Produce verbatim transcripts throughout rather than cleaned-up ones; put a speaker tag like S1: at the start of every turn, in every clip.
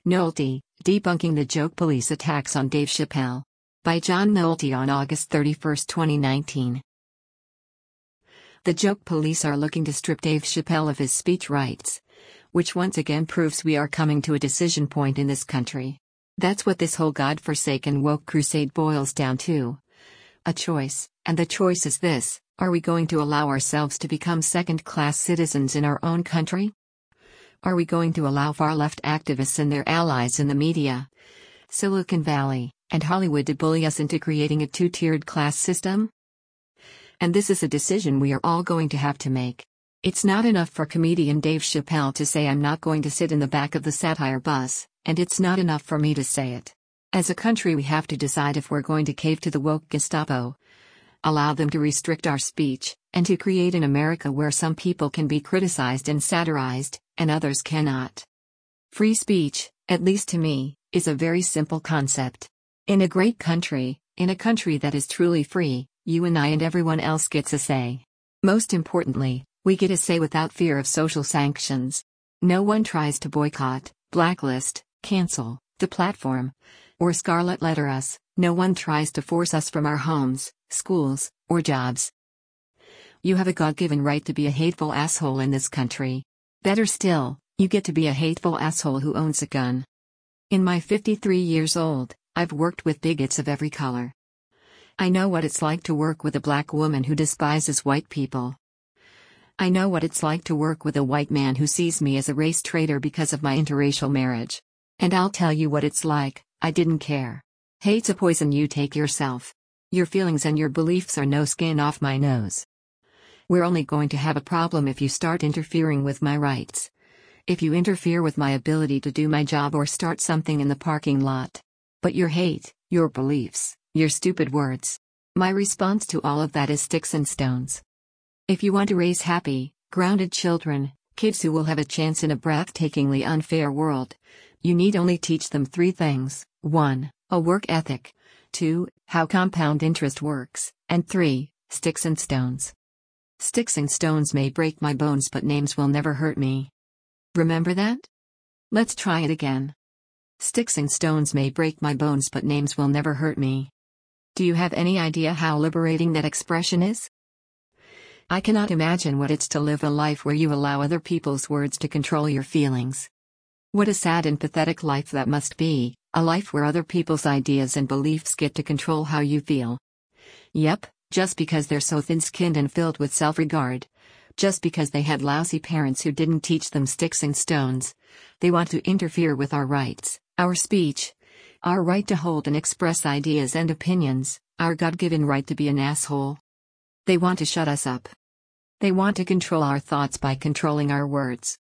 S1: Nolte, Debunking the Joke Police Attacks on Dave Chappelle. By John Nolte on August thirty-first, twenty nineteen. The joke police are looking to strip Dave Chappelle of his speech rights, which once again proves we are coming to a decision point in this country. That's what this whole godforsaken woke crusade boils down to. A choice, and the choice is this: are we going to allow ourselves to become second-class citizens in our own country? Are we going to allow far-left activists and their allies in the media, Silicon Valley, and Hollywood to bully us into creating a two-tiered class system? And this is a decision we are all going to have to make. It's not enough for comedian Dave Chappelle to say I'm not going to sit in the back of the satire bus, and it's not enough for me to say it. As a country we have to decide if we're going to cave to the woke Gestapo, allow them to restrict our speech, and to create an America where some people can be criticized and satirized, and others cannot. Free speech, at least to me, is a very simple concept. In a great country, in a country that is truly free, you and I and everyone else gets a say. Most importantly, we get a say without fear of social sanctions. No one tries to boycott, blacklist, cancel, deplatform, or scarlet letter us. No one tries to force us from our homes, schools, or jobs. You have a God-given right to be a hateful asshole in this country. Better still, you get to be a hateful asshole who owns a gun. In my fifty-three years old, I've worked with bigots of every color. I know what it's like to work with a black woman who despises white people. I know what it's like to work with a white man who sees me as a race traitor because of my interracial marriage. And I'll tell you what it's like, I didn't care. Hate's a poison you take yourself. Your feelings and your beliefs are no skin off my nose. We're only going to have a problem if you start interfering with my rights. If you interfere with my ability to do my job or start something in the parking lot. But your hate, your beliefs, your stupid words. My response to all of that is sticks and stones. If you want to raise happy, grounded children, kids who will have a chance in a breathtakingly unfair world, you need only teach them three things: one. A work ethic. two. How compound interest works. And three. Sticks and stones. Sticks and stones may break my bones, but names will never hurt me. Remember that? Let's try it again. Sticks and stones may break my bones, but names will never hurt me. Do you have any idea how liberating that expression is? I cannot imagine what it's to live a life where you allow other people's words to control your feelings. What a sad and pathetic life that must be, a life where other people's ideas and beliefs get to control how you feel. Yep, just because they're so thin-skinned and filled with self-regard. Just because they had lousy parents who didn't teach them sticks and stones. They want to interfere with our rights, our speech, our right to hold and express ideas and opinions, our God-given right to be an asshole. They want to shut us up. They want to control our thoughts by controlling our words.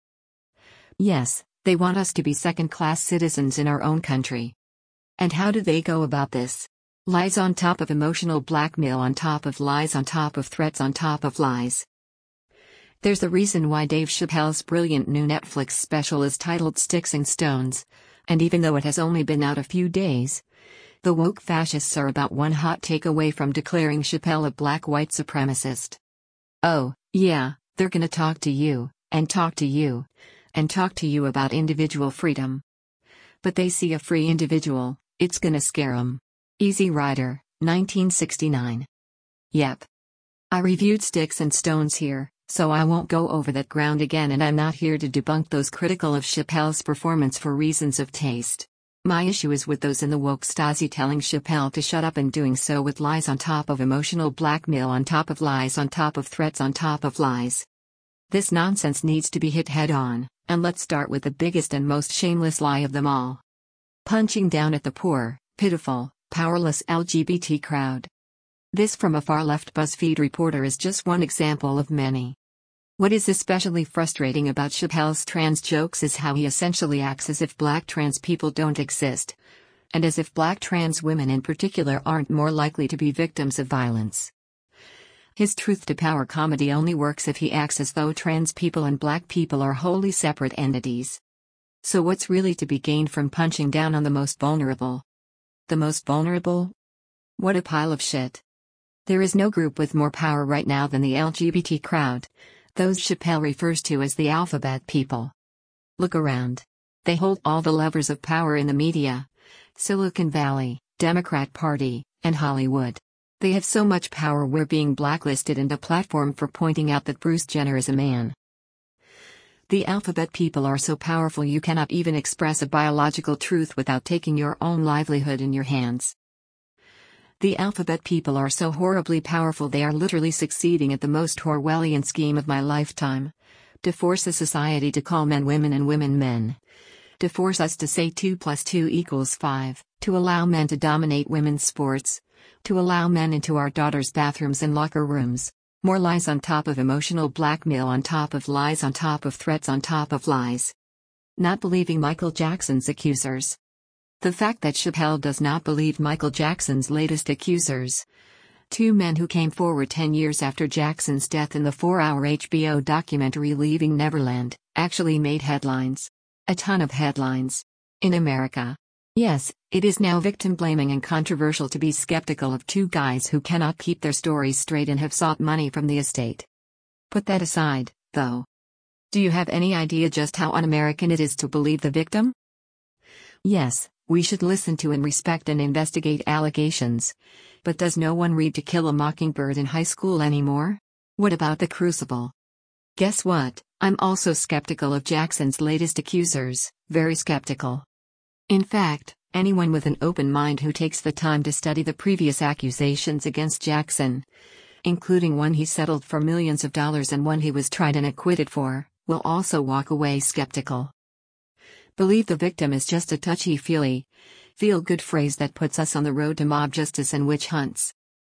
S1: Yes, they want us to be second-class citizens in our own country. And how do they go about this? Lies on top of emotional blackmail, on top of lies, on top of threats, on top of lies. There's a reason why Dave Chappelle's brilliant new Netflix special is titled Sticks and Stones, and even though it has only been out a few days, the woke fascists are about one hot take away from declaring Chappelle a black white supremacist. Oh, yeah, they're gonna talk to you, and talk to you, and talk to you about individual freedom. But they see a free individual, it's gonna scare 'em. Easy Rider, nineteen sixty-nine. Yep. I reviewed Sticks and Stones here, so I won't go over that ground again, and I'm not here to debunk those critical of Chappelle's performance for reasons of taste. My issue is with those in the woke Stasi telling Chappelle to shut up, and doing so with lies on top of emotional blackmail, on top of lies, on top of threats, on top of lies. This nonsense needs to be hit head on, and let's start with the biggest and most shameless lie of them all. Punching down at the poor, pitiful, powerless L G B T crowd. This from a far-left BuzzFeed reporter is just one example of many. What is especially frustrating about Chappelle's trans jokes is how he essentially acts as if black trans people don't exist, and as if black trans women in particular aren't more likely to be victims of violence. His truth-to-power comedy only works if he acts as though trans people and black people are wholly separate entities. So what's really to be gained from punching down on the most vulnerable? The most vulnerable? What a pile of shit. There is no group with more power right now than the L G B T crowd, those Chappelle refers to as the alphabet people. Look around. They hold all the levers of power in the media, Silicon Valley, Democrat Party, and Hollywood. They have so much power we're being blacklisted and a platform for pointing out that Bruce Jenner is a man. The alphabet people are so powerful you cannot even express a biological truth without taking your own livelihood in your hands. The alphabet people are so horribly powerful they are literally succeeding at the most Orwellian scheme of my lifetime. To force a society to call men women and women men. To force us to say two plus two equals five. To allow men to dominate women's sports. To allow men into our daughters' bathrooms and locker rooms. More lies on top of emotional blackmail on top of lies on top of threats on top of lies. Not believing Michael Jackson's accusers. The fact that Chappelle does not believe Michael Jackson's latest accusers. Two men who came forward ten years after Jackson's death in the four-hour H B O documentary Leaving Neverland, actually made headlines. A ton of headlines. In America. Yes, it is now victim-blaming and controversial to be skeptical of two guys who cannot keep their stories straight and have sought money from the estate. Put that aside, though. Do you have any idea just how un-American it is to believe the victim? Yes, we should listen to and respect and investigate allegations. But does no one read To Kill a Mockingbird in high school anymore? What about The Crucible? Guess what? I'm also skeptical of Jackson's latest accusers, very skeptical. In fact, anyone with an open mind who takes the time to study the previous accusations against Jackson, including one he settled for millions of dollars and one he was tried and acquitted for, will also walk away skeptical. Believe the victim is just a touchy-feely, feel-good phrase that puts us on the road to mob justice and witch hunts.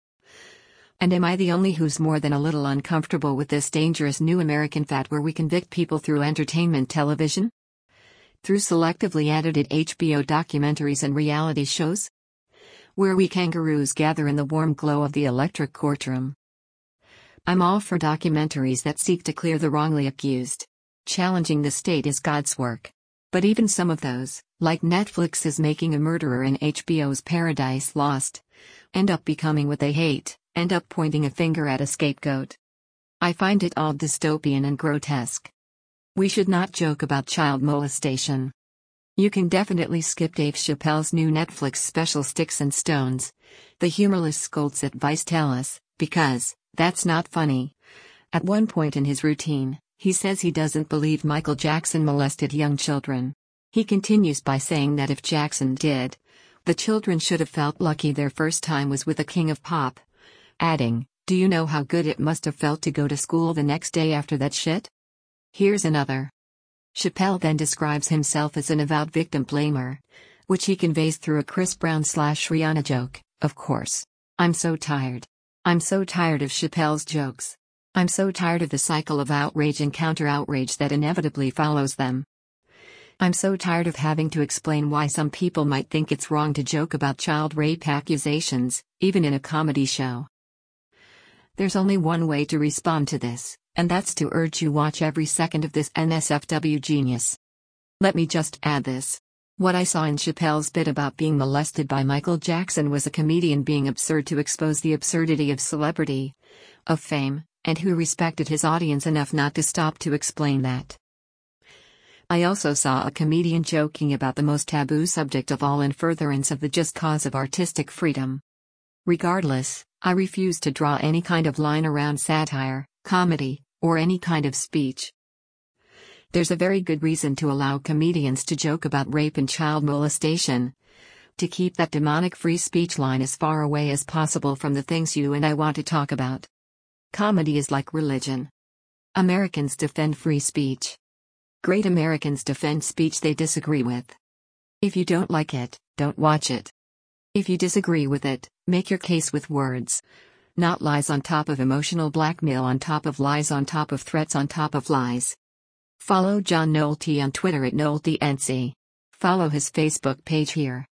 S1: And am I the only who's more than a little uncomfortable with this dangerous new American fad where we convict people through entertainment television? Through selectively edited H B O documentaries and reality shows? Where we kangaroos gather in the warm glow of the electric courtroom. I'm all for documentaries that seek to clear the wrongly accused. Challenging the state is God's work. But even some of those, like Netflix's Making a Murderer and H B O's Paradise Lost, end up becoming what they hate, end up pointing a finger at a scapegoat. I find it all dystopian and grotesque. We should not joke about child molestation. You can definitely skip Dave Chappelle's new Netflix special Sticks and Stones. The humorless scolds at Vice tell us, because that's not funny. At one point in his routine, he says he doesn't believe Michael Jackson molested young children. He continues by saying that if Jackson did, the children should have felt lucky their first time was with the king of pop. Adding, do you know how good it must have felt to go to school the next day after that shit? Here's another. Chappelle then describes himself as an avowed victim blamer, which he conveys through a Chris Brown slash Rihanna joke, of course. I'm so tired. I'm so tired of Chappelle's jokes. I'm so tired of the cycle of outrage and counter-outrage that inevitably follows them. I'm so tired of having to explain why some people might think it's wrong to joke about child rape accusations, even in a comedy show. There's only one way to respond to this, and that's to urge you watch every second of this N S F W genius. Let me just add this. What I saw in Chappelle's bit about being molested by Michael Jackson was a comedian being absurd to expose the absurdity of celebrity, of fame, and who respected his audience enough not to stop to explain that. I also saw a comedian joking about the most taboo subject of all in furtherance of the just cause of artistic freedom. Regardless, I refuse to draw any kind of line around satire, comedy, or any kind of speech. There's a very good reason to allow comedians to joke about rape and child molestation. To keep that demonic free speech line as far away as possible from the things you and I want to talk about. Comedy is like religion. Americans defend free speech. Great Americans defend speech they disagree with. If you don't like it, don't watch it. If you disagree with it, make your case with words. Not lies on top of emotional blackmail on top of lies on top of threats on top of lies. Follow John Nolte on Twitter at NolteNC. Follow his Facebook page here.